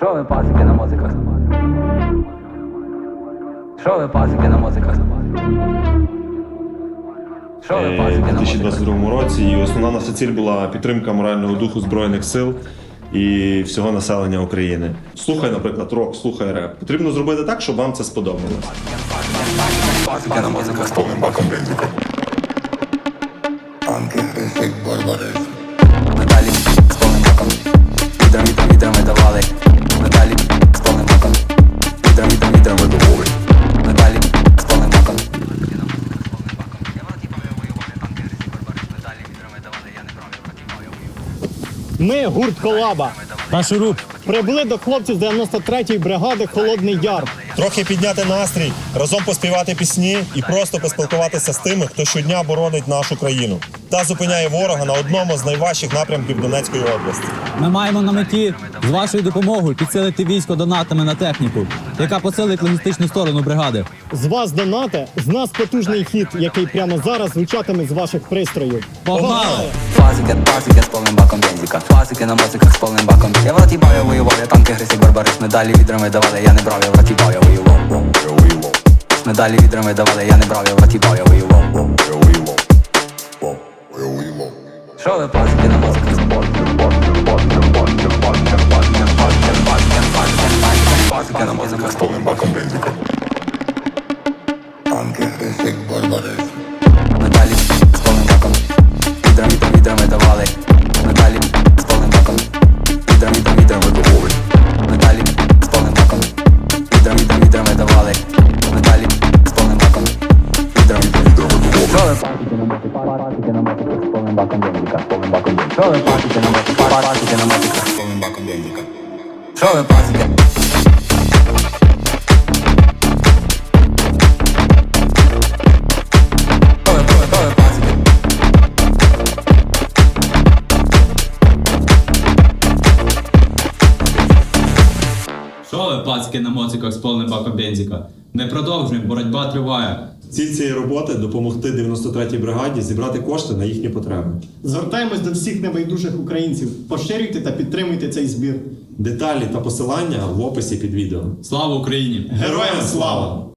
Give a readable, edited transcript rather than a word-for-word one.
Що ви пасики на мотиках? Що ви пасики на мотиках? Що ви пасики У на мотиках? 2022 році, і основна наша ціль була підтримка морального духу Збройних сил і всього населення України. Слухай, наприклад, рок, слухай реп. Потрібно зробити так, щоб вам це сподобалось. Пасики на мотиках з повним баком бензика. Медалі з повним баком. Відрами давали. Медалі з повним баком. Відрами давали. Медалі з повним баком. Ми гурт Колаба. Та шуруп. Прибули до хлопців з 93-ї бригади Холодний Яр. Трохи підняти настрій, разом поспівати пісні і просто поспілкуватися з тими, хто щодня боронить нашу країну та зупиняє ворога на одному з найважчих напрямків Донецької області. Ми маємо на меті з вашою допомогою підсилити військо донатами на техніку, яка посилить логістичну сторону бригади. З вас донати, з нас потужний хіт, який прямо зараз звучатиме з ваших пристроїв. Погнали! Пасики з повним баком бензика. Пасики на мотиках з повним баком. Я в роті бав, я воював, я танки гризі барбарис. Медалі відрами давали, я не брав, я в роті бав, я воював. Медалі відрами давали, я не брав, я в роті бав, я воював. Що ви пасики на мотиках? Пасики на мотиках з повним баком бензика. Медалі з повним баком. Відрами давали. Медалі з повним баком. Відрами давали. Медалі з повним баком. Відрами давали. Медалі з повним баком. Відрами давали. Пасики на мотиках з повним баком бензика. Що ви пасики на мотиках з повним баком бензика? Що ви пасики? Що ви, пацики на моциках з повним баком бензика? Ми продовжуємо, боротьба триває. Ціль цієї роботи – допомогти 93-й бригаді зібрати кошти на їхні потреби. Звертаємось до всіх небайдужих українців. Поширюйте та підтримуйте цей збір. Деталі та посилання в описі під відео. Слава Україні! Героям слава!